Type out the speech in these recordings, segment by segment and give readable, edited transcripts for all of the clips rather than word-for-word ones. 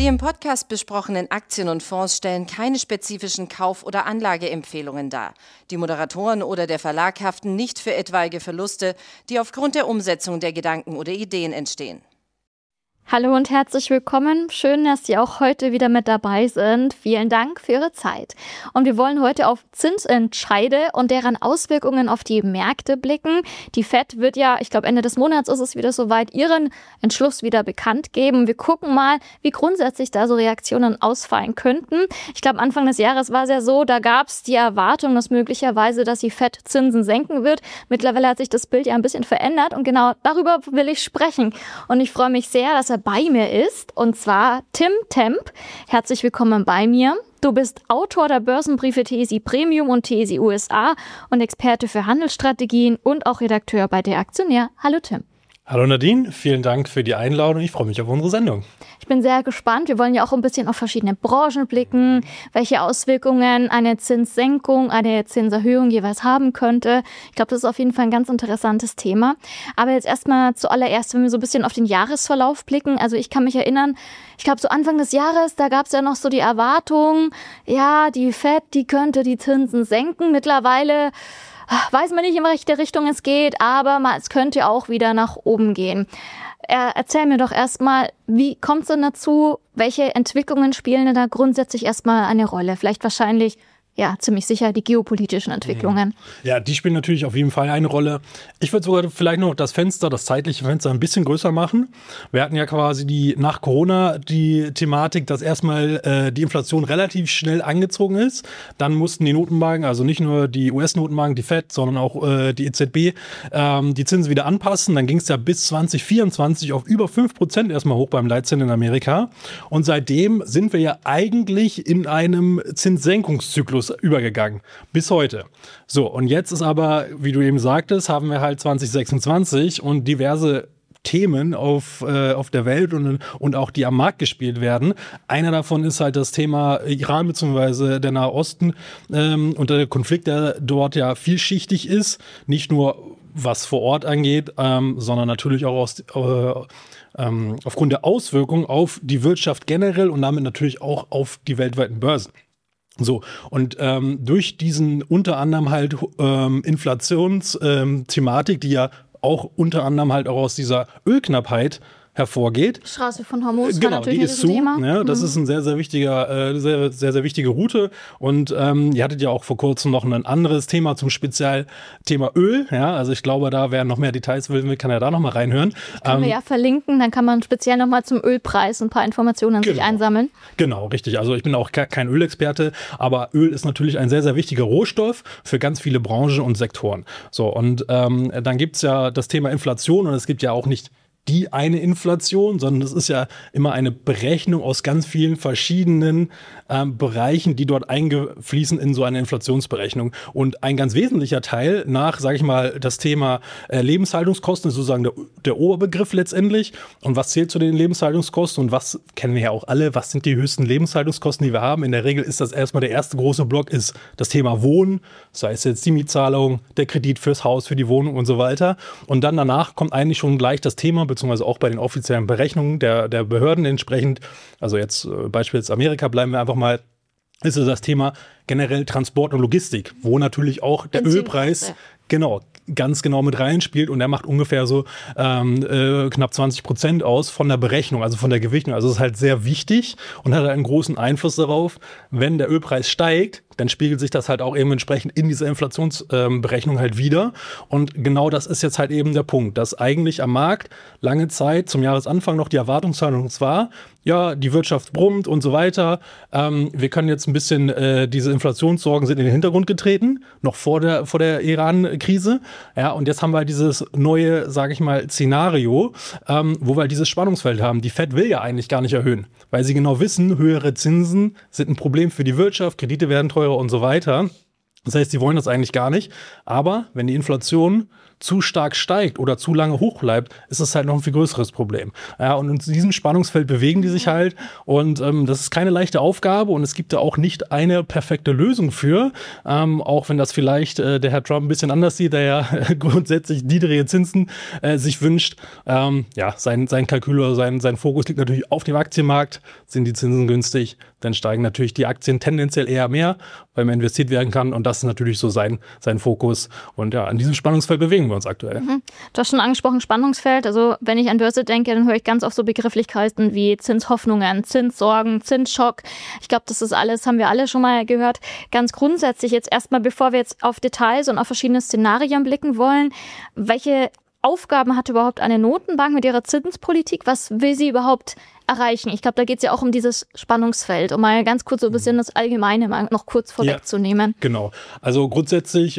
Die im Podcast besprochenen Aktien und Fonds stellen keine spezifischen Kauf- oder Anlageempfehlungen dar. Die Moderatoren oder der Verlag haften nicht für etwaige Verluste, die aufgrund der Umsetzung der Gedanken oder Ideen entstehen. Hallo und herzlich willkommen. Schön, dass Sie auch heute wieder mit dabei sind. Vielen Dank für Ihre Zeit. Und wir wollen heute auf Zinsentscheide und deren Auswirkungen auf die Märkte blicken. Die FED wird ja, ich glaube Ende des Monats ist es wieder soweit, ihren Entschluss wieder bekannt geben. Wir gucken mal, wie grundsätzlich da so Reaktionen ausfallen könnten. Ich glaube, Anfang des Jahres war es ja so, da gab es die Erwartung, dass möglicherweise, dass die FED Zinsen senken wird. Mittlerweile hat sich das Bild ja ein bisschen verändert und genau darüber will ich sprechen. Und ich freue mich sehr, dass er bei mir ist, und zwar Tim Temp. Herzlich willkommen bei mir. Du bist Autor der Börsenbriefe TSI Premium und TSI USA und Experte für Handelsstrategien und auch Redakteur bei Der Aktionär. Hallo Tim. Hallo Nadine, vielen Dank für die Einladung. Ich freue mich auf unsere Sendung. Ich bin sehr gespannt. Wir wollen ja auch ein bisschen auf verschiedene Branchen blicken, welche Auswirkungen eine Zinssenkung, eine Zinserhöhung jeweils haben könnte. Ich glaube, das ist auf jeden Fall ein ganz interessantes Thema. Aber jetzt erstmal zuallererst, wenn wir so ein bisschen auf den Jahresverlauf blicken. Also ich kann mich erinnern, ich glaube so Anfang des Jahres, da gab es ja noch so die Erwartung, ja, die FED, die könnte die Zinsen senken. Mittlerweile weiß man nicht, in welche Richtung es geht, aber es könnte auch wieder nach oben gehen. Erzähl mir doch erstmal, wie kommt es denn dazu? Welche Entwicklungen spielen denn da grundsätzlich erstmal eine Rolle? Vielleicht wahrscheinlich, ja, ziemlich sicher die geopolitischen Entwicklungen. Ja, die spielen natürlich auf jeden Fall eine Rolle. Ich würde sogar vielleicht noch das zeitliche Fenster ein bisschen größer machen. Wir hatten ja quasi nach Corona die Thematik, dass erstmal die Inflation relativ schnell angezogen ist. Dann mussten die Notenbanken, also nicht nur die US-Notenbanken, die FED, sondern auch die EZB, die Zinsen wieder anpassen. Dann ging es ja bis 2024 auf über 5% erstmal hoch beim Leitzins in Amerika. Und seitdem sind wir ja eigentlich in einem Zinssenkungszyklus übergegangen. Bis heute. So, und jetzt ist aber, wie du eben sagtest, haben wir halt 2026 und diverse Themen auf der Welt und auch die am Markt gespielt werden. Einer davon ist halt das Thema Iran bzw. der Nahe Osten und der Konflikt, der dort ja vielschichtig ist. Nicht nur was vor Ort angeht, sondern natürlich auch aufgrund der Auswirkungen auf die Wirtschaft generell und damit natürlich auch auf die weltweiten Börsen. So, und durch diesen unter anderem halt Inflationsthematik, die ja auch unter anderem halt auch aus dieser Ölknappheit hervorgeht. Straße von Hormuz, genau, die ist zu. Thema. Ja, das ist ein sehr, sehr wichtiger, sehr wichtige Route. Und ihr hattet ja auch vor kurzem noch ein anderes Thema zum Spezialthema Öl. Ja, also ich glaube, da wer noch mehr Details will, kann ja da noch mal reinhören. Können wir ja verlinken, dann kann man speziell noch mal zum Ölpreis ein paar Informationen sich einsammeln. Genau, richtig. Also ich bin auch kein Ölexperte, aber Öl ist natürlich ein sehr, sehr wichtiger Rohstoff für ganz viele Branchen und Sektoren. So, und dann gibt's ja das Thema Inflation und es gibt ja auch nicht die eine Inflation, sondern es ist ja immer eine Berechnung aus ganz vielen verschiedenen Bereichen, die dort eingefließen in so eine Inflationsberechnung. Und ein ganz wesentlicher Teil sage ich mal, das Thema Lebenshaltungskosten ist sozusagen der Oberbegriff letztendlich. Und was zählt zu den Lebenshaltungskosten und was kennen wir ja auch alle, was sind die höchsten Lebenshaltungskosten, die wir haben? In der Regel ist das erstmal der erste große Block, ist das Thema Wohnen, sei es jetzt die Mietzahlung, der Kredit fürs Haus, für die Wohnung und so weiter. Und dann danach kommt eigentlich schon gleich das Thema, beziehungsweise auch bei den offiziellen Berechnungen der Behörden entsprechend, also jetzt beispielsweise Amerika, bleiben wir einfach mal, ist es das Thema generell Transport und Logistik, wo natürlich auch der Ölpreis ganz genau mit reinspielt und der macht ungefähr so knapp 20% aus von der Berechnung, also von der Gewichtung. Also es ist halt sehr wichtig und hat einen großen Einfluss darauf, wenn der Ölpreis steigt, dann spiegelt sich das halt auch eben entsprechend in dieser Inflationsberechnung halt wieder. Und genau das ist jetzt halt eben der Punkt, dass eigentlich am Markt lange Zeit zum Jahresanfang noch die Erwartungshaltung war, ja, die Wirtschaft brummt und so weiter. Wir können jetzt ein bisschen, diese Inflationssorgen sind in den Hintergrund getreten, noch vor der Iran-Krise. Ja, und jetzt haben wir dieses neue, sage ich mal, Szenario, wo wir halt dieses Spannungsfeld haben. Die FED will ja eigentlich gar nicht erhöhen, weil sie genau wissen, höhere Zinsen sind ein Problem für die Wirtschaft, Kredite werden teurer und so weiter. Das heißt, sie wollen das eigentlich gar nicht. Aber wenn die Inflation zu stark steigt oder zu lange hoch bleibt, ist das halt noch ein viel größeres Problem. Ja, und in diesem Spannungsfeld bewegen die sich halt. Und das ist keine leichte Aufgabe. Und es gibt da auch nicht eine perfekte Lösung für. Auch wenn das vielleicht der Herr Trump ein bisschen anders sieht, der ja grundsätzlich niedrige Zinsen sich wünscht. Sein Kalkül oder sein Fokus liegt natürlich auf dem Aktienmarkt. Sind die Zinsen günstig, dann steigen natürlich die Aktien tendenziell eher mehr, weil man investiert werden kann. Und das ist natürlich so sein Fokus. Und ja, an diesem Spannungsfeld bewegen wir uns aktuell. Du hast schon angesprochen, Spannungsfeld. Also wenn ich an Börse denke, dann höre ich ganz oft so Begrifflichkeiten wie Zinshoffnungen, Zinssorgen, Zinsschock. Ich glaube, das ist alles, haben wir alle schon mal gehört. Ganz grundsätzlich jetzt erstmal, bevor wir jetzt auf Details und auf verschiedene Szenarien blicken wollen, welche Aufgaben hat überhaupt eine Notenbank mit ihrer Zinspolitik? Was will sie überhaupt erreichen? Ich glaube, da geht es ja auch um dieses Spannungsfeld, um mal ganz kurz so ein bisschen das Allgemeine mal noch kurz vorwegzunehmen. Ja, genau. Also grundsätzlich,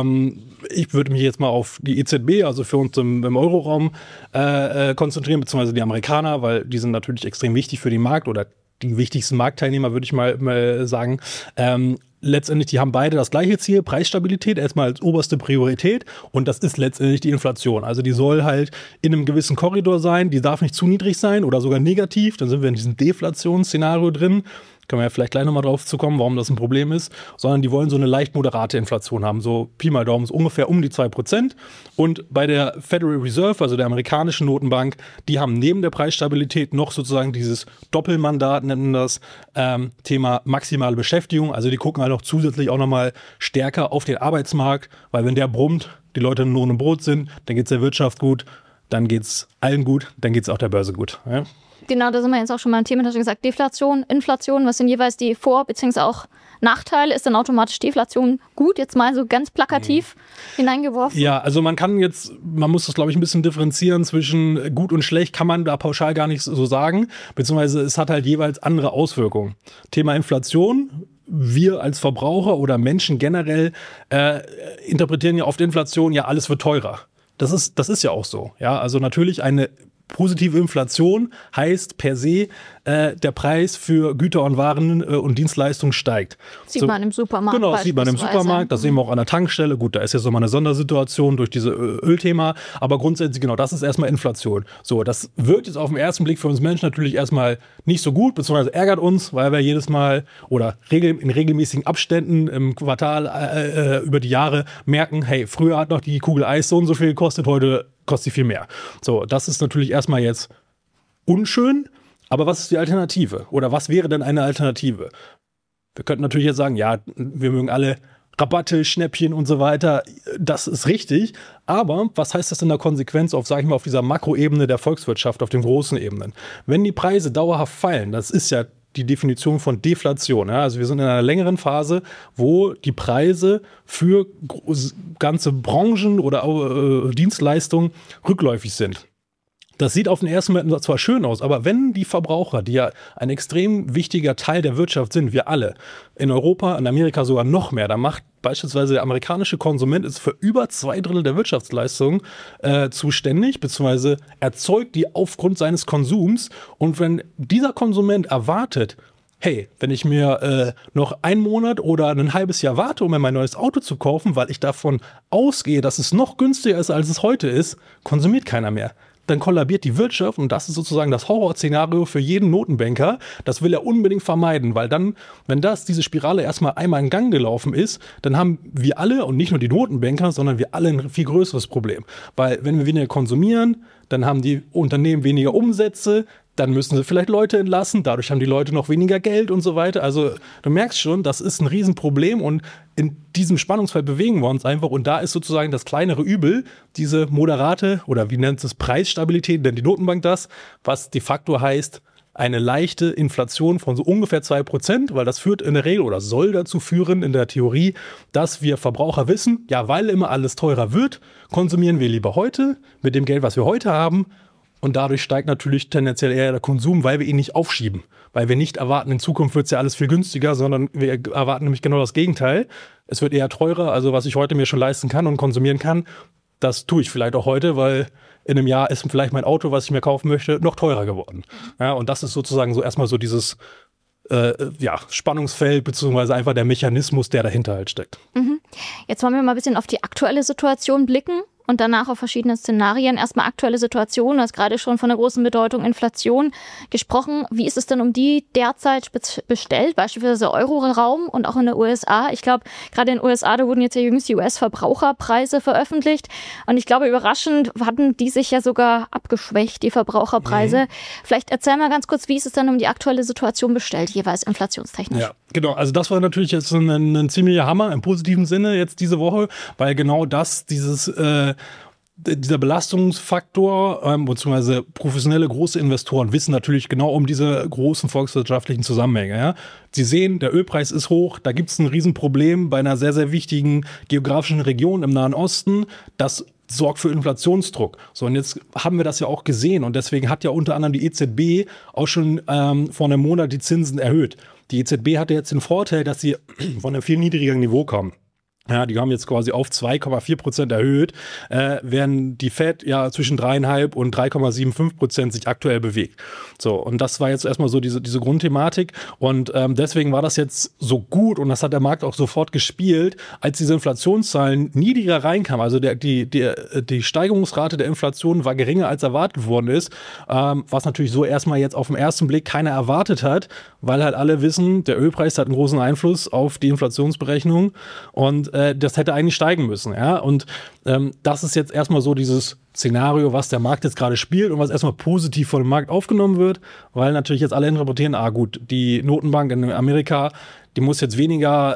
ich würde mich jetzt mal auf die EZB, also für uns im Euroraum konzentrieren, beziehungsweise die Amerikaner, weil die sind natürlich extrem wichtig für den Markt oder die wichtigsten Marktteilnehmer, würde ich mal sagen. Letztendlich, die haben beide das gleiche Ziel, Preisstabilität erstmal als oberste Priorität und das ist letztendlich die Inflation. Also die soll halt in einem gewissen Korridor sein, die darf nicht zu niedrig sein oder sogar negativ, dann sind wir in diesem Deflationsszenario drin. Können wir ja vielleicht gleich nochmal drauf zu kommen, warum das ein Problem ist, sondern die wollen so eine leicht moderate Inflation haben, so Pi mal Daumen, so ungefähr um die 2%. Und bei der Federal Reserve, also der amerikanischen Notenbank, die haben neben der Preisstabilität noch sozusagen dieses Doppelmandat, nennen das Thema maximale Beschäftigung. Also die gucken halt noch zusätzlich auch nochmal stärker auf den Arbeitsmarkt, weil wenn der brummt, die Leute nur ohne Brot sind, dann geht es der Wirtschaft gut, dann geht es allen gut, dann geht es auch der Börse gut. Ja? Genau, da sind wir jetzt auch schon mal ein Thema, da hast du gesagt, Deflation, Inflation, was sind jeweils die Vor- bzw. auch Nachteile? Ist dann automatisch Deflation gut? Jetzt mal so ganz plakativ hineingeworfen. Ja, also man muss das, glaube ich, ein bisschen differenzieren zwischen gut und schlecht, kann man da pauschal gar nicht so sagen, beziehungsweise es hat halt jeweils andere Auswirkungen. Thema Inflation, wir als Verbraucher oder Menschen generell interpretieren ja oft Inflation, ja, alles wird teurer. Das ist ja auch so. Ja, also natürlich eine positive Inflation heißt per se, der Preis für Güter und Waren und Dienstleistungen steigt. Sieht man im Supermarkt. Genau, das sieht man im Supermarkt, das sehen wir auch an der Tankstelle. Gut, da ist jetzt nochmal eine Sondersituation durch diese Ölthema, aber grundsätzlich, genau, das ist erstmal Inflation. So, das wirkt jetzt auf den ersten Blick für uns Menschen natürlich erstmal nicht so gut, beziehungsweise ärgert uns, weil wir jedes Mal oder in regelmäßigen Abständen im Quartal über die Jahre merken, hey, früher hat noch die Kugel Eis so und so viel gekostet, heute kostet sie viel mehr. So, das ist natürlich erstmal jetzt unschön, aber was ist die Alternative? Oder was wäre denn eine Alternative? Wir könnten natürlich jetzt sagen, ja, wir mögen alle Rabatte, Schnäppchen und so weiter. Das ist richtig. Aber was heißt das in der Konsequenz auf, sag ich mal, auf dieser Makroebene der Volkswirtschaft, auf den großen Ebenen? Wenn die Preise dauerhaft fallen, das ist ja die Definition von Deflation. Ja? Also wir sind in einer längeren Phase, wo die Preise für ganze Branchen oder Dienstleistungen rückläufig sind. Das sieht auf den ersten Moment zwar schön aus, aber wenn die Verbraucher, die ja ein extrem wichtiger Teil der Wirtschaft sind, wir alle, in Europa, in Amerika sogar noch mehr, da macht beispielsweise der amerikanische Konsument ist für über 2/3 der Wirtschaftsleistung zuständig, beziehungsweise erzeugt die aufgrund seines Konsums. Und wenn dieser Konsument erwartet, hey, wenn ich mir noch einen Monat oder ein halbes Jahr warte, um mir mein neues Auto zu kaufen, weil ich davon ausgehe, dass es noch günstiger ist, als es heute ist, konsumiert keiner mehr. Dann kollabiert die Wirtschaft und das ist sozusagen das Horrorszenario für jeden Notenbanker. Das will er unbedingt vermeiden, weil dann, wenn diese Spirale erstmal einmal in Gang gelaufen ist, dann haben wir alle und nicht nur die Notenbanker, sondern wir alle ein viel größeres Problem. Weil wenn wir weniger konsumieren, dann haben die Unternehmen weniger Umsätze, dann müssen sie vielleicht Leute entlassen, dadurch haben die Leute noch weniger Geld und so weiter. Also du merkst schon, das ist ein Riesenproblem und in diesem Spannungsfeld bewegen wir uns einfach und da ist sozusagen das kleinere Übel, diese moderate oder wie nennt es Preisstabilität, nennt die Notenbank das, was de facto heißt, eine leichte Inflation von so ungefähr 2%, weil das führt in der Regel oder soll dazu führen in der Theorie, dass wir Verbraucher wissen, ja, weil immer alles teurer wird, konsumieren wir lieber heute mit dem Geld, was wir heute haben. Und dadurch steigt natürlich tendenziell eher der Konsum, weil wir ihn nicht aufschieben. Weil wir nicht erwarten, in Zukunft wird es ja alles viel günstiger, sondern wir erwarten nämlich genau das Gegenteil. Es wird eher teurer, also was ich heute mir schon leisten kann und konsumieren kann, das tue ich vielleicht auch heute, weil in einem Jahr ist vielleicht mein Auto, was ich mir kaufen möchte, noch teurer geworden. Ja, und das ist sozusagen so erstmal so dieses Spannungsfeld beziehungsweise einfach der Mechanismus, der dahinter halt steckt. Jetzt wollen wir mal ein bisschen auf die aktuelle Situation blicken und danach auf verschiedene Szenarien. Erstmal aktuelle Situation, du hast gerade schon von der großen Bedeutung Inflation gesprochen. Wie ist es denn um die derzeit bestellt, beispielsweise Euro-Raum und auch in den USA? Ich glaube, gerade in den USA, da wurden jetzt ja jüngst die US-Verbraucherpreise veröffentlicht und ich glaube, überraschend hatten die sich ja sogar abgeschwächt, die Verbraucherpreise. Vielleicht erzähl mal ganz kurz, wie ist es denn um die aktuelle Situation bestellt, jeweils inflationstechnisch? Ja, genau. Also das war natürlich jetzt ein ziemlicher Hammer im positiven Sinne jetzt diese Woche, weil genau das, dieser Belastungsfaktor, beziehungsweise professionelle große Investoren wissen natürlich genau um diese großen volkswirtschaftlichen Zusammenhänge. Ja? Sie sehen, der Ölpreis ist hoch, da gibt es ein Riesenproblem bei einer sehr, sehr wichtigen geografischen Region im Nahen Osten. Das sorgt für Inflationsdruck. So, und jetzt haben wir das ja auch gesehen und deswegen hat ja unter anderem die EZB auch schon vor einem Monat die Zinsen erhöht. Die EZB hatte jetzt den Vorteil, dass sie von einem viel niedrigeren Niveau kommen. Ja, die haben jetzt quasi auf 2,4% erhöht, während die Fed ja zwischen 3,5 und 3,75% sich aktuell bewegt. So, und das war jetzt erstmal so diese Grundthematik und deswegen war das jetzt so gut und das hat der Markt auch sofort gespielt, als diese Inflationszahlen niedriger reinkamen. Also die Steigerungsrate der Inflation war geringer als erwartet worden ist, was natürlich so erstmal jetzt auf den ersten Blick keiner erwartet hat, weil halt alle wissen, der Ölpreis hat einen großen Einfluss auf die Inflationsberechnung und das hätte eigentlich steigen müssen. Ja? Und das ist jetzt erstmal so dieses Szenario, was der Markt jetzt gerade spielt und was erstmal positiv von dem Markt aufgenommen wird, weil natürlich jetzt alle interpretieren, gut, die Notenbank in Amerika, die muss jetzt weniger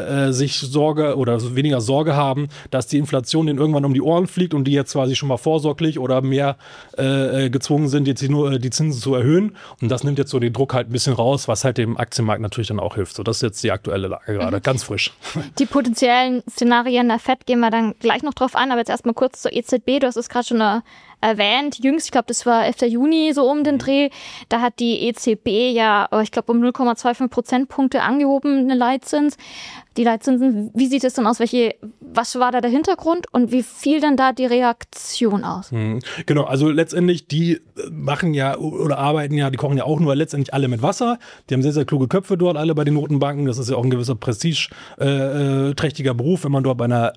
weniger Sorge haben, dass die Inflation denen irgendwann um die Ohren fliegt und die jetzt quasi schon mal vorsorglich oder mehr gezwungen sind, jetzt nur die Zinsen zu erhöhen. Und das nimmt jetzt so den Druck halt ein bisschen raus, was halt dem Aktienmarkt natürlich dann auch hilft. So, das ist jetzt die aktuelle Lage gerade, ganz frisch. Die potenziellen Szenarien der FED gehen wir dann gleich noch drauf an, aber jetzt erstmal kurz zur EZB. Du hast es gerade schon erwähnt, jüngst, ich glaube, das war 11. Juni so um den Dreh, da hat die EZB ja, ich glaube, um 0,25 Prozentpunkte angehoben, eine Leitzins. Die Leitzinsen, wie sieht es denn aus? Was war da der Hintergrund und wie fiel denn da die Reaktion aus? Genau, also letztendlich, die machen ja oder arbeiten ja, die kochen ja auch nur letztendlich alle mit Wasser. Die haben sehr, sehr kluge Köpfe dort, alle bei den Notenbanken. Das ist ja auch ein gewisser prestigeträchtiger Beruf, wenn man dort bei einer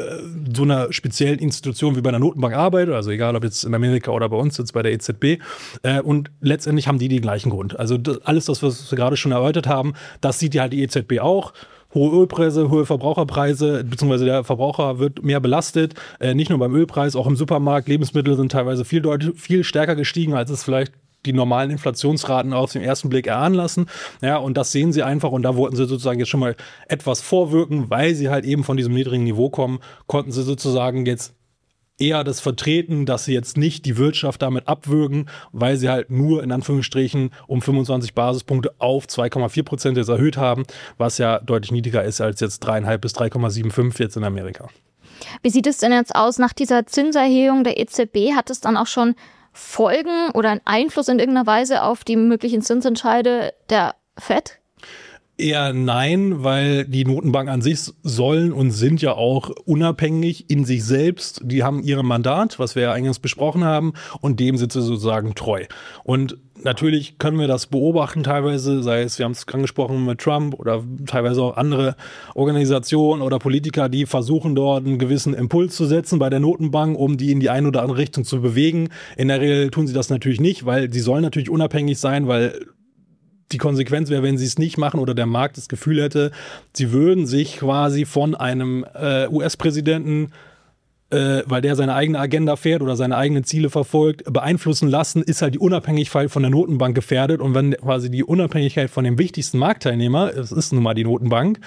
so einer speziellen Institution wie bei einer Notenbank arbeitet, also egal ob jetzt in Amerika oder bei uns jetzt bei der EZB. Und letztendlich haben die gleichen Grund. Also alles das, was wir gerade schon erläutert haben, das sieht ja halt die EZB auch. Hohe Ölpreise, hohe Verbraucherpreise, beziehungsweise der Verbraucher wird mehr belastet. Nicht nur beim Ölpreis, auch im Supermarkt. Lebensmittel sind teilweise viel stärker gestiegen, als es vielleicht die normalen Inflationsraten auf den ersten Blick erahnen lassen. Ja, und das sehen sie einfach und da wollten sie sozusagen jetzt schon mal etwas vorwirken, weil sie halt eben von diesem niedrigen Niveau kommen, konnten sie sozusagen jetzt eher das vertreten, dass sie jetzt nicht die Wirtschaft damit abwürgen, weil sie halt nur in Anführungsstrichen um 25 Basispunkte auf 2,4% jetzt erhöht haben, was ja deutlich niedriger ist als jetzt 3,5 bis 3,75 jetzt in Amerika. Wie sieht es denn jetzt aus nach dieser Zinserhöhung der EZB? Hat es dann auch schon Folgen oder einen Einfluss in irgendeiner Weise auf die möglichen Zinsentscheide der FED? Eher nein, weil die Notenbanken an sich sollen und sind ja auch unabhängig in sich selbst. Die haben ihr Mandat, was wir ja eingangs besprochen haben, und dem sind sie sozusagen treu. Und natürlich können wir das beobachten teilweise, sei es, wir haben es angesprochen mit Trump oder teilweise auch andere Organisationen oder Politiker, die versuchen dort einen gewissen Impuls zu setzen bei der Notenbank, um die in die eine oder andere Richtung zu bewegen. In der Regel tun sie das natürlich nicht, weil sie sollen natürlich unabhängig sein, weil die Konsequenz wäre, wenn sie es nicht machen oder der Markt das Gefühl hätte, sie würden sich quasi von einem US-Präsidenten, weil der seine eigene Agenda fährt oder seine eigenen Ziele verfolgt, beeinflussen lassen, ist halt die Unabhängigkeit von der Notenbank gefährdet. Und wenn quasi die Unabhängigkeit von dem wichtigsten Marktteilnehmer, es ist nun mal die Notenbank,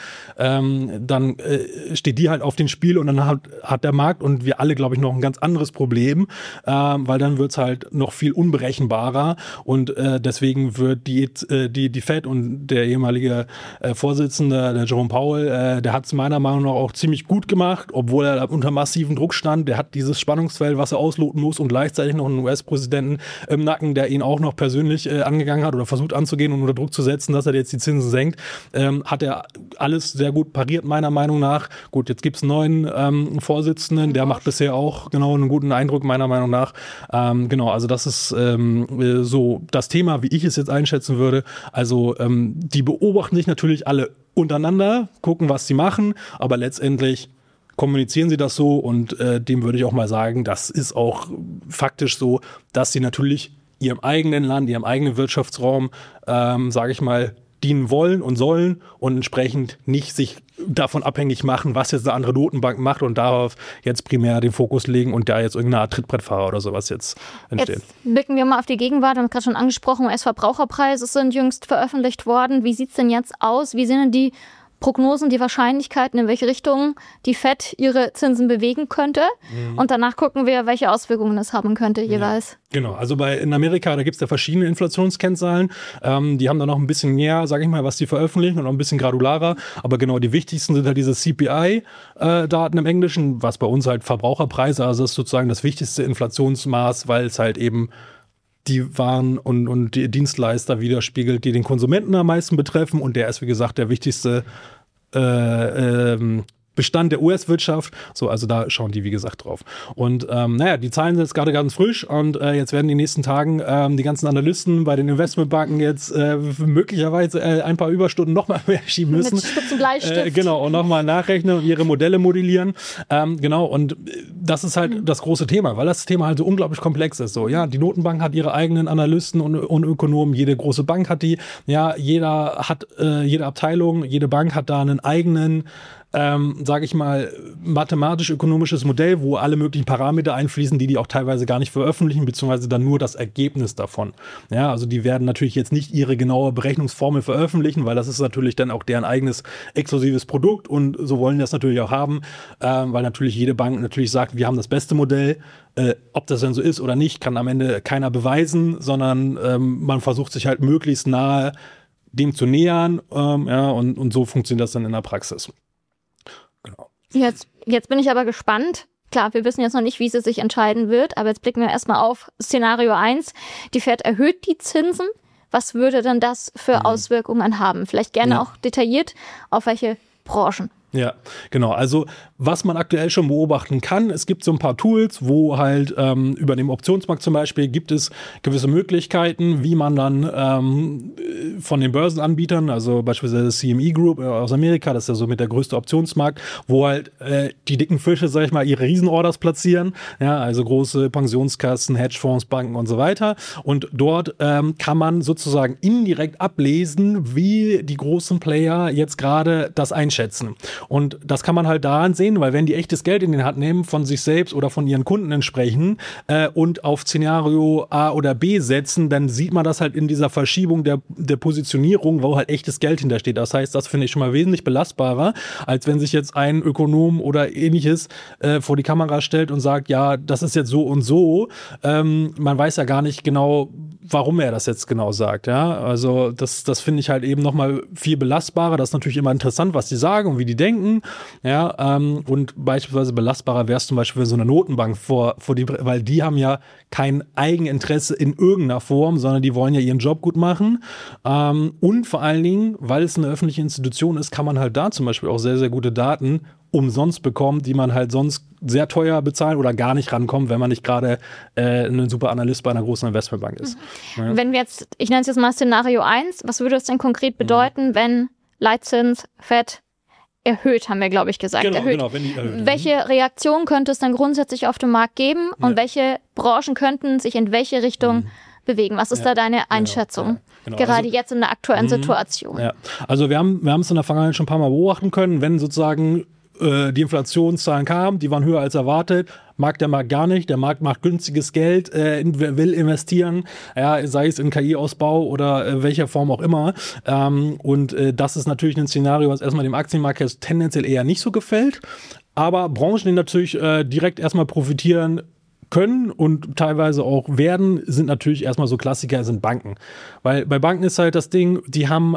dann steht die halt auf dem Spiel und dann hat der Markt und wir alle, glaube ich, noch ein ganz anderes Problem, weil dann wird es halt noch viel unberechenbarer und deswegen wird die Fed und der ehemalige Vorsitzende, der Jerome Powell, der hat es meiner Meinung nach auch ziemlich gut gemacht, obwohl er unter massiven Druck Druck stand, der hat dieses Spannungsfeld, was er ausloten muss und gleichzeitig noch einen US-Präsidenten im Nacken, der ihn auch noch persönlich angegangen hat oder versucht anzugehen und unter Druck zu setzen, dass er jetzt die Zinsen senkt, hat er alles sehr gut pariert, meiner Meinung nach. Gut, jetzt gibt es einen neuen Vorsitzenden, der macht bisher auch genau einen guten Eindruck, meiner Meinung nach. Genau, also das ist so das Thema, wie ich es jetzt einschätzen würde. Also die beobachten sich natürlich alle untereinander, gucken, was sie machen, aber letztendlich kommunizieren sie das so und dem würde ich auch mal sagen, das ist auch faktisch so, dass sie natürlich ihrem eigenen Land, ihrem eigenen Wirtschaftsraum, sage ich mal, dienen wollen und sollen und entsprechend nicht sich davon abhängig machen, was jetzt eine andere Notenbank macht und darauf jetzt primär den Fokus legen und da jetzt irgendeine Art Trittbrettfahrer oder sowas jetzt entsteht. Jetzt blicken wir mal auf die Gegenwart. Wir haben es gerade schon angesprochen, US-Verbraucherpreise sind jüngst veröffentlicht worden. Wie sieht es denn jetzt aus? Wie sind denn die Prognosen, die Wahrscheinlichkeiten, in welche Richtung die FED ihre Zinsen bewegen könnte? Und danach gucken wir, welche Auswirkungen es haben könnte jeweils. Ja, genau, also in Amerika, da gibt es ja verschiedene Inflationskennzahlen. Die haben da noch ein bisschen mehr, sage ich mal, was die veröffentlichen und noch ein bisschen granularer. Aber genau, die wichtigsten sind halt diese CPI-Daten im Englischen, was bei uns halt Verbraucherpreise, also das ist sozusagen das wichtigste Inflationsmaß, weil es halt eben die Waren und die Dienstleister widerspiegelt, die den Konsumenten am meisten betreffen. Und der ist, wie gesagt, der wichtigste Bestand der US-Wirtschaft. So, also da schauen die, wie gesagt, drauf. Und die Zahlen sind jetzt gerade ganz frisch und jetzt werden in den nächsten Tagen die ganzen Analysten bei den Investmentbanken jetzt möglicherweise ein paar Überstunden nochmal mehr schieben müssen. Mit spitzen Bleistift. Genau, und nochmal nachrechnen und ihre Modelle modellieren. Genau, und das ist halt das große Thema, weil das Thema halt so unglaublich komplex ist. So, ja, die Notenbank hat ihre eigenen Analysten und Ökonomen, jede große Bank hat die. Ja, jede Abteilung, jede Bank hat da einen eigenen sage ich mal, mathematisch-ökonomisches Modell, wo alle möglichen Parameter einfließen, die auch teilweise gar nicht veröffentlichen, beziehungsweise dann nur das Ergebnis davon. Ja, also die werden natürlich jetzt nicht ihre genaue Berechnungsformel veröffentlichen, weil das ist natürlich dann auch deren eigenes exklusives Produkt und so wollen die das natürlich auch haben, weil natürlich jede Bank natürlich sagt, wir haben das beste Modell. Ob das denn so ist oder nicht, kann am Ende keiner beweisen, sondern man versucht sich halt möglichst nahe dem zu nähern, und so funktioniert das dann in der Praxis. Genau. Jetzt bin ich aber gespannt. Klar, wir wissen jetzt noch nicht, wie sie sich entscheiden wird, aber jetzt blicken wir erstmal auf Szenario 1. Die FED erhöht die Zinsen. Was würde denn das für Auswirkungen haben? Vielleicht gerne auch detailliert, auf welche Branchen. Ja, genau. Also was man aktuell schon beobachten kann, es gibt so ein paar Tools, wo halt über dem Optionsmarkt zum Beispiel gibt es gewisse Möglichkeiten, wie man dann von den Börsenanbietern, also beispielsweise CME Group aus Amerika, das ist ja so mit der größte Optionsmarkt, wo halt die dicken Fische, sag ich mal, ihre Riesenorders platzieren, ja, also große Pensionskassen, Hedgefonds, Banken und so weiter. Und dort kann man sozusagen indirekt ablesen, wie die großen Player jetzt gerade das einschätzen. Und das kann man halt daran sehen, weil wenn die echtes Geld in die Hand nehmen, von sich selbst oder von ihren Kunden entsprechen und auf Szenario A oder B setzen, dann sieht man das halt in dieser Verschiebung der Positionierung, wo halt echtes Geld hintersteht. Das heißt, das finde ich schon mal wesentlich belastbarer, als wenn sich jetzt ein Ökonom oder ähnliches vor die Kamera stellt und sagt, ja, das ist jetzt so und so. Man weiß ja gar nicht genau, warum er das jetzt genau sagt. Ja? Also das finde ich halt eben nochmal viel belastbarer. Das ist natürlich immer interessant, was die sagen und wie die denken. Ja? Und beispielsweise belastbarer wäre es zum Beispiel für so eine Notenbank, weil die haben ja kein Eigeninteresse in irgendeiner Form, sondern die wollen ja ihren Job gut machen. Und vor allen Dingen, weil es eine öffentliche Institution ist, kann man halt da zum Beispiel auch sehr, sehr gute Daten umsonst bekommt, die man halt sonst sehr teuer bezahlen oder gar nicht rankommt, wenn man nicht gerade ein super Analyst bei einer großen Investmentbank ist. Ja. Wenn wir jetzt, ich nenne es jetzt mal Szenario 1, was würde das denn konkret bedeuten, wenn Leitzins, FED erhöht, haben wir, glaube ich, gesagt. Genau, wenn die erhöht. Welche Reaktion könnte es dann grundsätzlich auf dem Markt geben und welche Branchen könnten sich in welche Richtung bewegen? Was ist da deine Einschätzung? Genau. Gerade also, jetzt in der aktuellen Situation. Ja. Also wir haben es in der Vergangenheit schon ein paar Mal beobachten können, wenn sozusagen die Inflationszahlen kamen, die waren höher als erwartet, mag der Markt gar nicht, der Markt macht günstiges Geld, will investieren, ja, sei es in KI-Ausbau oder welcher Form auch immer. Und das ist natürlich ein Szenario, was erstmal dem Aktienmarkt jetzt tendenziell eher nicht so gefällt. Aber Branchen, die natürlich direkt erstmal profitieren, können und teilweise auch werden, sind natürlich erstmal so Klassiker, sind Banken. Weil bei Banken ist halt das Ding, die haben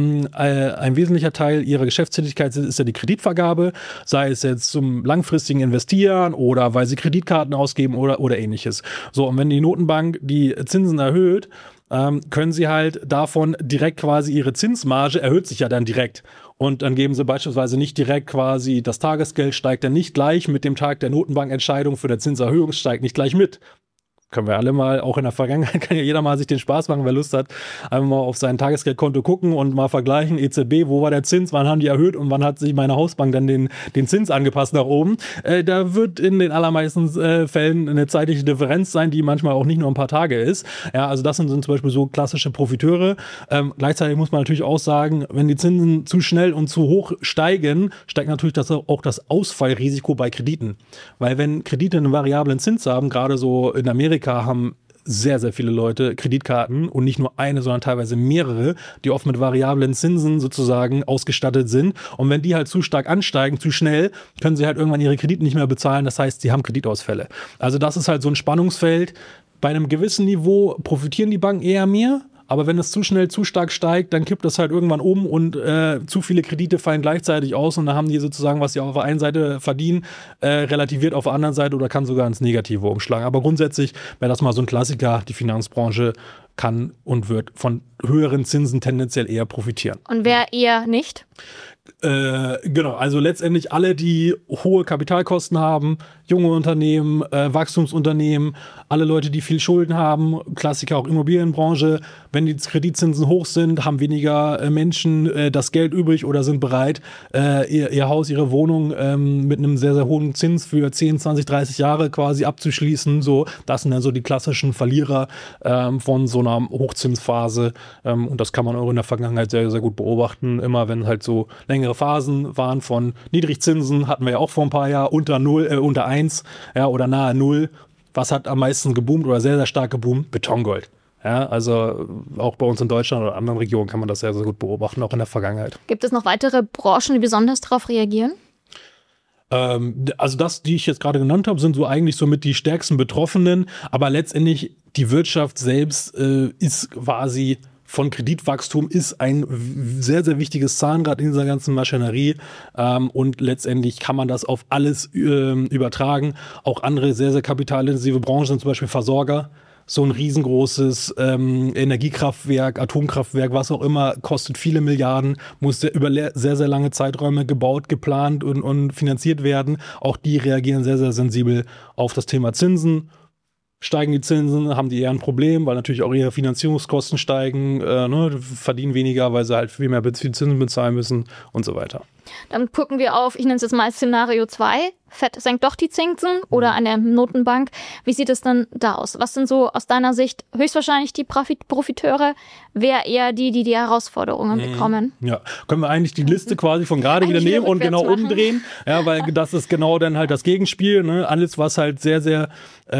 ein wesentlicher Teil ihrer Geschäftstätigkeit ist ja die Kreditvergabe, sei es jetzt zum langfristigen Investieren oder weil sie Kreditkarten ausgeben oder ähnliches. So, und wenn die Notenbank die Zinsen erhöht, können sie halt davon direkt quasi ihre Zinsmarge erhöht sich ja dann direkt. Und dann geben sie beispielsweise nicht direkt quasi, das Tagesgeld steigt dann nicht gleich mit dem Tag der Notenbankentscheidung für der Zinserhöhung, steigt nicht gleich mit. Können wir alle mal, auch in der Vergangenheit, kann ja jeder mal sich den Spaß machen, wer Lust hat, einfach mal auf sein Tagesgeldkonto gucken und mal vergleichen, EZB, wo war der Zins, wann haben die erhöht und wann hat sich meine Hausbank dann den Zins angepasst nach oben. Da wird in den allermeisten Fällen eine zeitliche Differenz sein, die manchmal auch nicht nur ein paar Tage ist. Ja, also das sind zum Beispiel so klassische Profiteure. Gleichzeitig muss man natürlich auch sagen, wenn die Zinsen zu schnell und zu hoch steigen, steigt natürlich auch das Ausfallrisiko bei Krediten. Weil wenn Kredite einen variablen Zins haben, gerade so in Amerika, haben sehr, sehr viele Leute Kreditkarten und nicht nur eine, sondern teilweise mehrere, die oft mit variablen Zinsen sozusagen ausgestattet sind. Und wenn die halt zu stark ansteigen, zu schnell, können sie halt irgendwann ihre Kredite nicht mehr bezahlen. Das heißt, sie haben Kreditausfälle. Also das ist halt so ein Spannungsfeld. Bei einem gewissen Niveau profitieren die Banken eher mehr. Aber wenn es zu schnell, zu stark steigt, dann kippt das halt irgendwann um und zu viele Kredite fallen gleichzeitig aus und dann haben die sozusagen, was sie auf der einen Seite verdienen, relativiert auf der anderen Seite oder kann sogar ins Negative umschlagen. Aber grundsätzlich wäre das mal so ein Klassiker, die Finanzbranche kann und wird von höheren Zinsen tendenziell eher profitieren. Und wer eher nicht? Genau, also letztendlich alle, die hohe Kapitalkosten haben, junge Unternehmen, Wachstumsunternehmen, alle Leute, die viel Schulden haben, Klassiker auch Immobilienbranche, wenn die Kreditzinsen hoch sind, haben weniger Menschen das Geld übrig oder sind bereit, ihr Haus, ihre Wohnung mit einem sehr, sehr hohen Zins für 10, 20, 30 Jahre quasi abzuschließen. So, das sind dann so die klassischen Verlierer von so einer Hochzinsphase und das kann man auch in der Vergangenheit sehr, sehr gut beobachten. Immer wenn halt so längere Phasen waren von Niedrigzinsen, hatten wir ja auch vor ein paar Jahren unter 1 oder nahe 0. Was hat am meisten geboomt oder sehr, sehr stark geboomt? Betongold. Ja, also auch bei uns in Deutschland oder anderen Regionen kann man das sehr, sehr gut beobachten, auch in der Vergangenheit. Gibt es noch weitere Branchen, die besonders darauf reagieren? Also das, die ich jetzt gerade genannt habe, sind so eigentlich somit die stärksten Betroffenen, aber letztendlich die Wirtschaft selbst ist quasi von Kreditwachstum ist ein sehr, sehr wichtiges Zahnrad in dieser ganzen Maschinerie und letztendlich kann man das auf alles übertragen. Auch andere sehr, sehr kapitalintensive Branchen sind zum Beispiel Versorger. So ein riesengroßes Energiekraftwerk, Atomkraftwerk, was auch immer, kostet viele Milliarden, muss über sehr, sehr lange Zeiträume gebaut, geplant und finanziert werden. Auch die reagieren sehr, sehr sensibel auf das Thema Zinsen. Steigen die Zinsen, haben die eher ein Problem, weil natürlich auch ihre Finanzierungskosten steigen, verdienen weniger, weil sie halt viel mehr Zinsen bezahlen müssen und so weiter. Dann gucken wir auf, ich nenne es jetzt mal Szenario 2. Fed senkt doch die Zinsen oder an der Notenbank. Wie sieht es dann da aus? Was sind so aus deiner Sicht höchstwahrscheinlich die Profiteure? Wer eher die Herausforderungen bekommen? Ja, können wir eigentlich die Liste quasi von gerade wieder nehmen und genau umdrehen. Ja, weil das ist genau dann halt das Gegenspiel. Ne? Alles, was halt sehr, sehr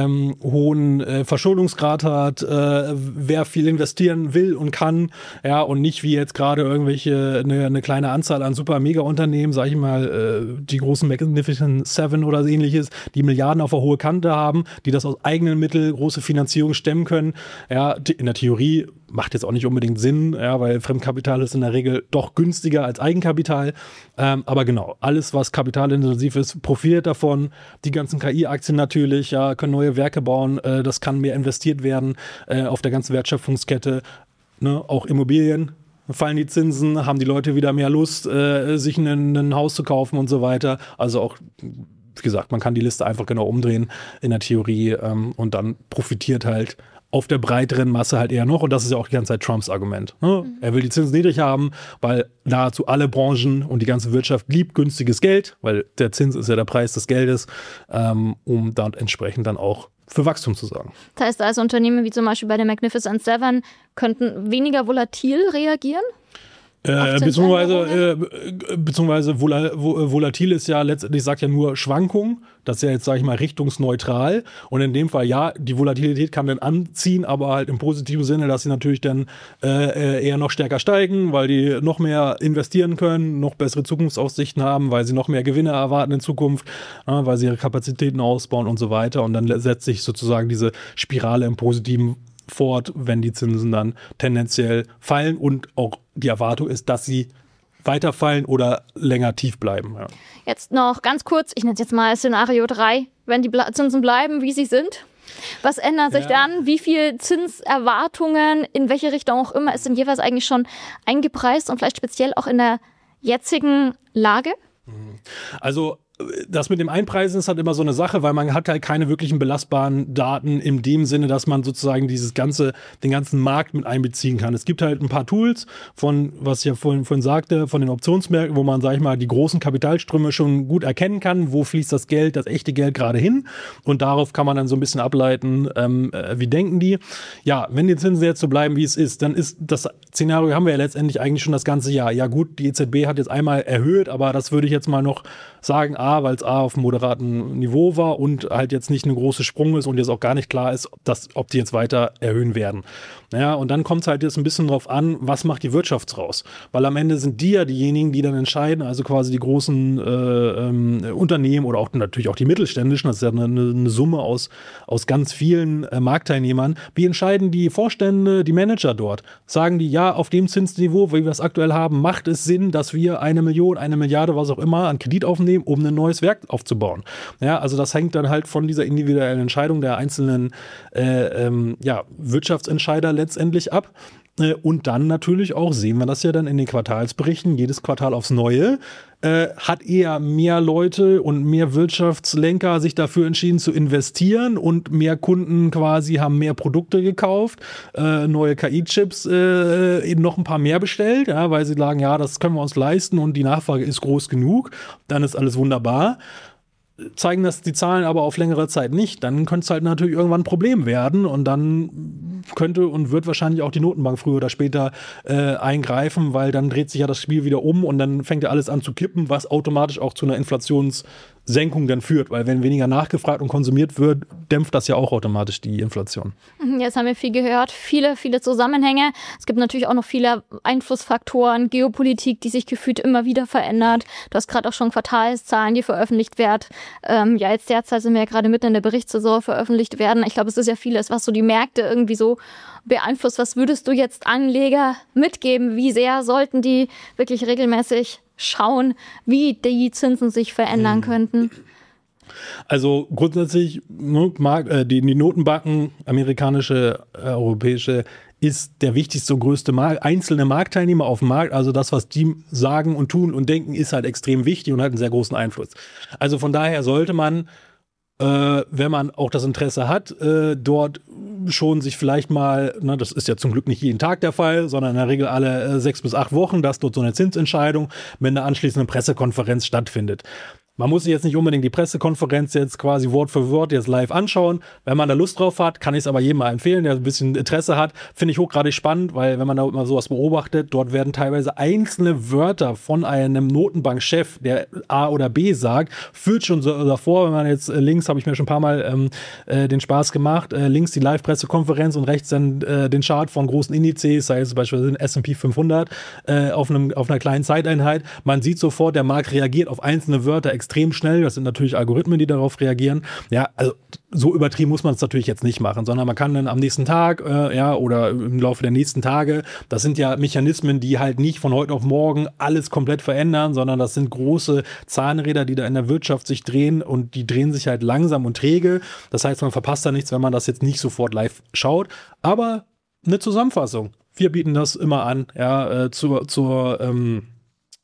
hohen Verschuldungsgrad hat, wer viel investieren will und kann, ja, und nicht wie jetzt gerade irgendwelche eine kleine Anzahl an super Mega-Unternehmen, sag ich mal, die großen Magnificent Seven oder ähnliches, die Milliarden auf der hohe Kante haben, die das aus eigenen Mitteln große Finanzierung stemmen können. Ja, in der Theorie macht jetzt auch nicht unbedingt Sinn, ja, weil Fremdkapital ist in der Regel doch günstiger als Eigenkapital. Aber genau, alles, was kapitalintensiv ist, profitiert davon. Die ganzen KI-Aktien natürlich, ja, können neue Werke bauen, das kann mehr investiert werden auf der ganzen Wertschöpfungskette. Ne? Auch Immobilien. Fallen die Zinsen, haben die Leute wieder mehr Lust, sich ein Haus zu kaufen und so weiter. Also auch, wie gesagt, man kann die Liste einfach genau umdrehen in der Theorie und dann profitiert halt auf der breiteren Masse halt eher noch. Und das ist ja auch die ganze Zeit Trumps Argument. Ne? Er will die Zinsen niedrig haben, weil nahezu alle Branchen und die ganze Wirtschaft liebt günstiges Geld, weil der Zins ist ja der Preis des Geldes, um dann entsprechend dann auch für Wachstum zu sorgen. Das heißt also, Unternehmen wie zum Beispiel bei der Magnificent Seven könnten weniger volatil reagieren? Beziehungsweise volatil ist ja letztendlich, sagt ja nur Schwankungen. Das ist ja jetzt, sage ich mal, richtungsneutral. Und in dem Fall, ja, die Volatilität kann dann anziehen, aber halt im positiven Sinne, dass sie natürlich dann eher noch stärker steigen, weil die noch mehr investieren können, noch bessere Zukunftsaussichten haben, weil sie noch mehr Gewinne erwarten in Zukunft, weil sie ihre Kapazitäten ausbauen und so weiter. Und dann setzt sich sozusagen diese Spirale im Positiven fort, wenn die Zinsen dann tendenziell fallen und auch die Erwartung ist, dass sie weiterfallen oder länger tief bleiben. Ja. Jetzt noch ganz kurz, ich nenne es jetzt mal Szenario 3, wenn die Zinsen bleiben, wie sie sind. Was ändert sich dann? Wie viel Zinserwartungen, in welche Richtung auch immer, ist denn jeweils eigentlich schon eingepreist und vielleicht speziell auch in der jetzigen Lage? Also das mit dem Einpreisen ist halt immer so eine Sache, weil man hat halt keine wirklichen belastbaren Daten in dem Sinne, dass man sozusagen den ganzen Markt mit einbeziehen kann. Es gibt halt ein paar Tools von, was ich ja vorhin sagte, von den Optionsmärkten, wo man, sag ich mal, die großen Kapitalströme schon gut erkennen kann, wo fließt das Geld, das echte Geld gerade hin, und darauf kann man dann so ein bisschen ableiten, wie denken die. Ja, wenn die Zinsen jetzt so bleiben, wie es ist, dann ist das Szenario, haben wir ja letztendlich eigentlich schon das ganze Jahr. Ja gut, die EZB hat jetzt einmal erhöht, aber das würde ich jetzt mal noch sagen, weil es auf einem moderaten Niveau war und halt jetzt nicht ein großer Sprung ist und jetzt auch gar nicht klar ist, ob die jetzt weiter erhöhen werden. Naja, und dann kommt es halt jetzt ein bisschen drauf an, was macht die Wirtschaft raus? Weil am Ende sind die ja diejenigen, die dann entscheiden, also quasi die großen Unternehmen oder auch natürlich auch die mittelständischen, das ist ja eine Summe aus ganz vielen Marktteilnehmern. Wie entscheiden die Vorstände, die Manager dort? Sagen die, ja, auf dem Zinsniveau, wie wir es aktuell haben, macht es Sinn, dass wir 1 Million, 1 Milliarde, was auch immer, an Kredit aufnehmen, um ein neues Werk aufzubauen. Ja, also das hängt dann halt von dieser individuellen Entscheidung der einzelnen Wirtschaftsentscheider letztendlich ab. Und dann natürlich auch, sehen wir das ja dann in den Quartalsberichten, jedes Quartal aufs Neue, hat eher mehr Leute und mehr Wirtschaftslenker sich dafür entschieden zu investieren und mehr Kunden quasi haben mehr Produkte gekauft, neue KI-Chips eben noch ein paar mehr bestellt, ja, weil sie sagen, ja, das können wir uns leisten und die Nachfrage ist groß genug, dann ist alles wunderbar. Zeigen das die Zahlen aber auf längere Zeit nicht, dann könnte es halt natürlich irgendwann ein Problem werden und dann könnte und wird wahrscheinlich auch die Notenbank früher oder später eingreifen, weil dann dreht sich ja das Spiel wieder um und dann fängt ja alles an zu kippen, was automatisch auch zu einer Inflationssenkung dann führt, weil wenn weniger nachgefragt und konsumiert wird, dämpft das ja auch automatisch die Inflation. Jetzt haben wir viel gehört, viele Zusammenhänge. Es gibt natürlich auch noch viele Einflussfaktoren, Geopolitik, die sich gefühlt immer wieder verändert. Du hast gerade auch schon Quartalszahlen, die veröffentlicht werden. Jetzt derzeit sind wir ja gerade mitten in der Berichtssaison veröffentlicht werden. Ich glaube, es ist ja vieles, was so die Märkte irgendwie so beeinflusst. Was würdest du jetzt Anleger mitgeben? Wie sehr sollten die wirklich regelmäßig schauen, wie die Zinsen sich verändern könnten? Also grundsätzlich, die Notenbanken, amerikanische, europäische, ist der wichtigste und größte einzelne Marktteilnehmer auf dem Markt. Also das, was die sagen und tun und denken, ist halt extrem wichtig und hat einen sehr großen Einfluss. Also von daher sollte man, wenn man auch das Interesse hat, dort schon sich vielleicht mal, das ist ja zum Glück nicht jeden Tag der Fall, sondern in der Regel alle 6 bis 8 Wochen, dass dort so eine Zinsentscheidung mit einer anschließenden Pressekonferenz stattfindet. Man muss sich jetzt nicht unbedingt die Pressekonferenz jetzt quasi Wort für Wort jetzt live anschauen. Wenn man da Lust drauf hat, kann ich es aber jedem mal empfehlen, der ein bisschen Interesse hat. Finde ich hochgradig spannend, weil wenn man da mal sowas beobachtet, dort werden teilweise einzelne Wörter von einem Notenbankchef, der A oder B sagt, führt schon so davor, wenn man jetzt links, habe ich mir schon ein paar Mal den Spaß gemacht, links die Live-Pressekonferenz und rechts dann den Chart von großen Indizes, sei es beispielsweise den S&P 500 auf einer kleinen Zeiteinheit. Man sieht sofort, der Markt reagiert auf einzelne Wörter extrem schnell. Das sind natürlich Algorithmen, die darauf reagieren. Ja, also so übertrieben muss man es natürlich jetzt nicht machen, sondern man kann dann am nächsten Tag oder im Laufe der nächsten Tage, das sind ja Mechanismen, die halt nicht von heute auf morgen alles komplett verändern, sondern das sind große Zahnräder, die da in der Wirtschaft sich drehen und die drehen sich halt langsam und träge. Das heißt, man verpasst da nichts, wenn man das jetzt nicht sofort live schaut. Aber eine Zusammenfassung. Wir bieten das immer an,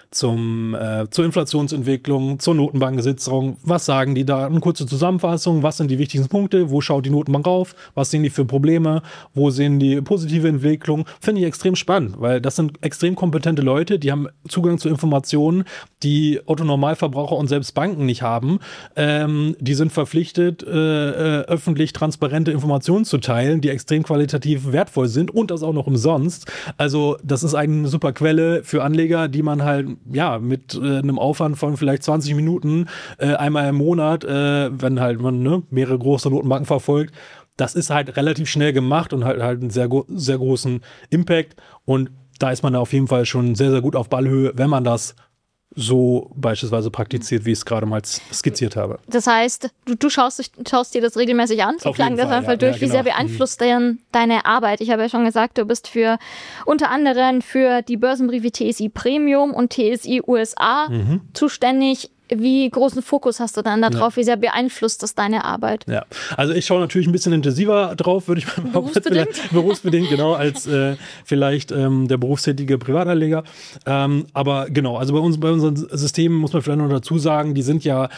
zur Inflationsentwicklung, zur Notenbanksitzung. Was sagen die da? Eine kurze Zusammenfassung. Was sind die wichtigsten Punkte? Wo schaut die Notenbank rauf? Was sehen die für Probleme? Wo sehen die positive Entwicklung? Finde ich extrem spannend, weil das sind extrem kompetente Leute, die haben Zugang zu Informationen, die Otto-Normalverbraucher und selbst Banken nicht haben. Die sind verpflichtet, öffentlich transparente Informationen zu teilen, die extrem qualitativ wertvoll sind und das auch noch umsonst. Also das ist eine super Quelle für Anleger, die man halt mit einem Aufwand von vielleicht 20 Minuten einmal im Monat, wenn halt man mehrere große Notenbanken verfolgt, das ist halt relativ schnell gemacht und halt einen sehr großen Impact. Und da ist man da auf jeden Fall schon sehr, sehr gut auf Ballhöhe, wenn man das so beispielsweise praktiziert, wie ich es gerade mal skizziert habe. Das heißt, du schaust dir das regelmäßig an, Sie klagen das einfach durch. Wie sehr beeinflusst denn deine Arbeit? Ich habe ja schon gesagt, du bist unter anderem für die Börsenbriefe TSI Premium und TSI USA zuständig. Wie großen Fokus hast du dann da drauf? Wie sehr beeinflusst das deine Arbeit? Ja, also ich schaue natürlich ein bisschen intensiver drauf, würde ich mal berufsbedingt, genau, als vielleicht der berufstätige Privatanleger. Aber genau, also bei unseren Systemen muss man vielleicht noch dazu sagen, das sind ja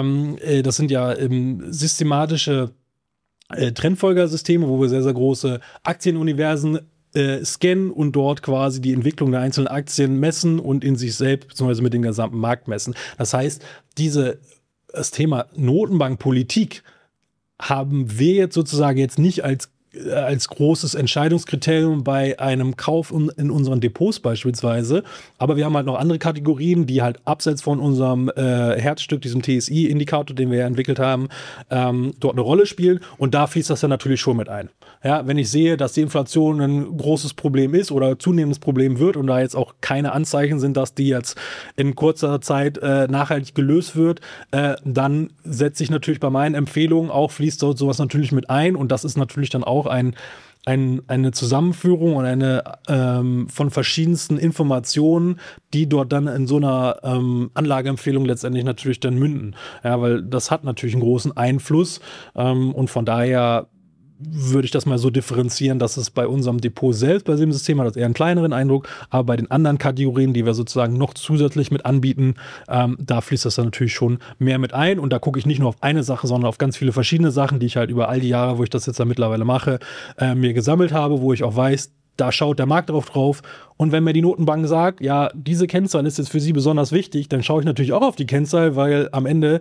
systematische Trendfolgersysteme, wo wir sehr, sehr große Aktienuniversen scannen und dort quasi die Entwicklung der einzelnen Aktien messen und in sich selbst bzw. mit dem gesamten Markt messen. Das heißt, das Thema Notenbankpolitik haben wir jetzt sozusagen nicht als großes Entscheidungskriterium bei einem Kauf in unseren Depots beispielsweise. Aber wir haben halt noch andere Kategorien, die halt abseits von unserem Herzstück, diesem TSI-Indikator, den wir ja entwickelt haben, dort eine Rolle spielen. Und da fließt das dann natürlich schon mit ein. Ja, wenn ich sehe, dass die Inflation ein großes Problem ist oder zunehmendes Problem wird und da jetzt auch keine Anzeichen sind, dass die jetzt in kurzer Zeit nachhaltig gelöst wird, dann setze ich natürlich bei meinen Empfehlungen auch, fließt sowas natürlich mit ein. Und das ist natürlich dann auch eine Zusammenführung und eine von verschiedensten Informationen, die dort dann in so einer Anlageempfehlung letztendlich natürlich dann münden. Ja, weil das hat natürlich einen großen Einfluss und von daher würde ich das mal so differenzieren, dass es bei unserem Depot selbst, bei dem System hat das eher einen kleineren Eindruck, aber bei den anderen Kategorien, die wir sozusagen noch zusätzlich mit anbieten, da fließt das dann natürlich schon mehr mit ein und da gucke ich nicht nur auf eine Sache, sondern auf ganz viele verschiedene Sachen, die ich halt über all die Jahre, wo ich das jetzt da mittlerweile mache, mir gesammelt habe, wo ich auch weiß, da schaut der Markt drauf. Und wenn mir die Notenbank sagt, ja, diese Kennzahl ist jetzt für Sie besonders wichtig, dann schaue ich natürlich auch auf die Kennzahl, weil am Ende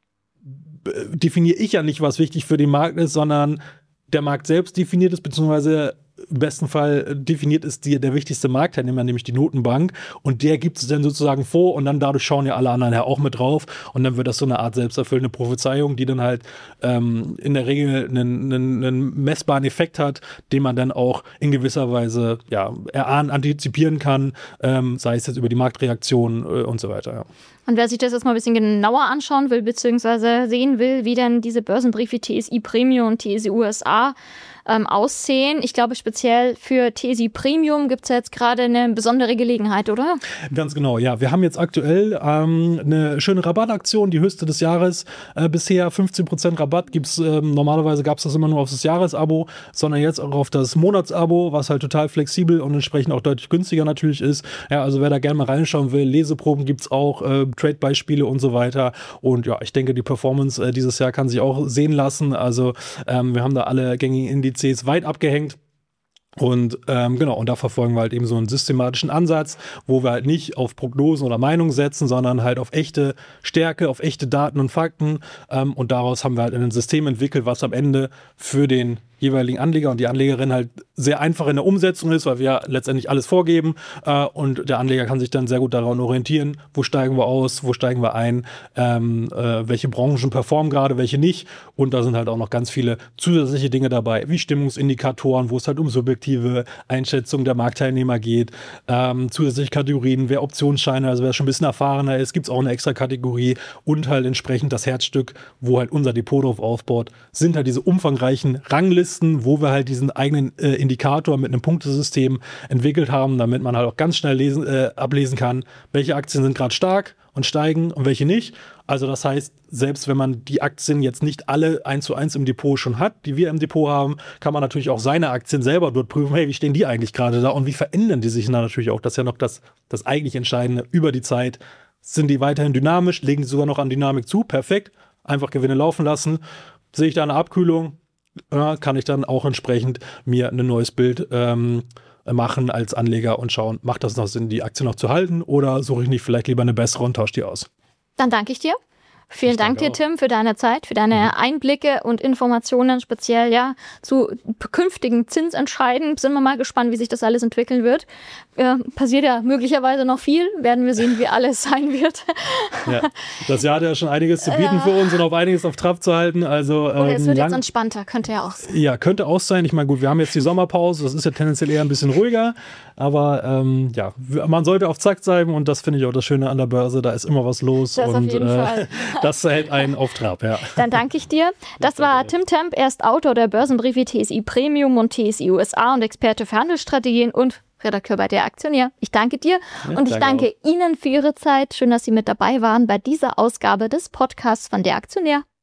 definiere ich ja nicht, was wichtig für den Markt ist, sondern der Markt selbst definiert es, beziehungsweise im besten Fall definiert es der wichtigste Marktteilnehmer, nämlich die Notenbank. Und der gibt es dann sozusagen vor und dann dadurch schauen ja alle anderen ja auch mit drauf. Und dann wird das so eine Art selbsterfüllende Prophezeiung, die dann halt in der Regel einen messbaren Effekt hat, den man dann auch in gewisser Weise erahnen, antizipieren kann, sei es jetzt über die Marktreaktion und so weiter. Ja. Und wer sich das jetzt mal ein bisschen genauer anschauen will, beziehungsweise sehen will, wie denn diese Börsenbriefe TSI Premium und TSI USA aussehen. Ich glaube, speziell für TSI Premium gibt es ja jetzt gerade eine besondere Gelegenheit, oder? Ganz genau, ja. Wir haben jetzt aktuell eine schöne Rabattaktion, die höchste des Jahres. Bisher 15% Rabatt gibt's. Normalerweise gab es das immer nur auf das Jahresabo, sondern jetzt auch auf das Monatsabo, was halt total flexibel und entsprechend auch deutlich günstiger natürlich ist. Ja, also wer da gerne mal reinschauen will, Leseproben gibt es auch, Trade-Beispiele und so weiter. Und ja, ich denke, die Performance dieses Jahr kann sich auch sehen lassen. Also wir haben da alle gängigen Indizes weit abgehängt. Und genau, und da verfolgen wir halt eben so einen systematischen Ansatz, wo wir halt nicht auf Prognosen oder Meinungen setzen, sondern halt auf echte Stärke, auf echte Daten und Fakten. Und daraus haben wir halt ein System entwickelt, was am Ende für den jeweiligen Anleger und die Anlegerin halt sehr einfach in der Umsetzung ist, weil wir ja letztendlich alles vorgeben und der Anleger kann sich dann sehr gut daran orientieren, wo steigen wir aus, wo steigen wir ein, welche Branchen performen gerade, welche nicht und da sind halt auch noch ganz viele zusätzliche Dinge dabei, wie Stimmungsindikatoren, wo es halt um subjektive Einschätzung der Marktteilnehmer geht, zusätzliche Kategorien, wer Optionsscheine, also wer schon ein bisschen erfahrener ist, gibt es auch eine extra Kategorie und halt entsprechend das Herzstück, wo halt unser Depot drauf aufbaut, sind halt diese umfangreichen Ranglisten, wo wir halt diesen eigenen Indikator mit einem Punktesystem entwickelt haben, damit man halt auch ganz schnell ablesen kann, welche Aktien sind gerade stark und steigen und welche nicht. Also das heißt, selbst wenn man die Aktien jetzt nicht alle 1:1 im Depot schon hat, die wir im Depot haben, kann man natürlich auch seine Aktien selber dort prüfen, hey, wie stehen die eigentlich gerade da und wie verändern die sich dann natürlich auch? Das ist ja noch das eigentlich Entscheidende über die Zeit. Sind die weiterhin dynamisch? Legen die sogar noch an Dynamik zu? Perfekt. Einfach Gewinne laufen lassen. Sehe ich da eine Abkühlung? Kann ich dann auch entsprechend mir ein neues Bild machen als Anleger und schauen, macht das noch Sinn, die Aktie noch zu halten oder suche ich nicht vielleicht lieber eine bessere und tausche die aus? Dann danke ich dir. Vielen Dank dir, Tim, für deine Zeit, für deine Einblicke und Informationen, speziell zu künftigen Zinsentscheiden. Sind wir mal gespannt, wie sich das alles entwickeln wird. Passiert ja möglicherweise noch viel. Werden wir sehen, wie alles sein wird. Ja, das Jahr hat ja schon einiges zu bieten für uns und auf einiges auf Trab zu halten. Also, oder es wird jetzt entspannter, könnte ja auch sein. Ja, könnte auch sein. Ich meine, gut, wir haben jetzt die Sommerpause. Das ist ja tendenziell eher ein bisschen ruhiger. Aber man sollte auf Zack sein und das finde ich auch das Schöne an der Börse. Da ist immer was los. Das auf jeden Fall. Das hält einen auf Trab, ja. Dann danke ich dir. Das war Tim Temp, er ist Autor der Börsenbriefe TSI Premium und TSI USA und Experte für Handelsstrategien und Redakteur bei Der Aktionär. Ich danke dir und ich danke Ihnen für Ihre Zeit. Schön, dass Sie mit dabei waren bei dieser Ausgabe des Podcasts von Der Aktionär.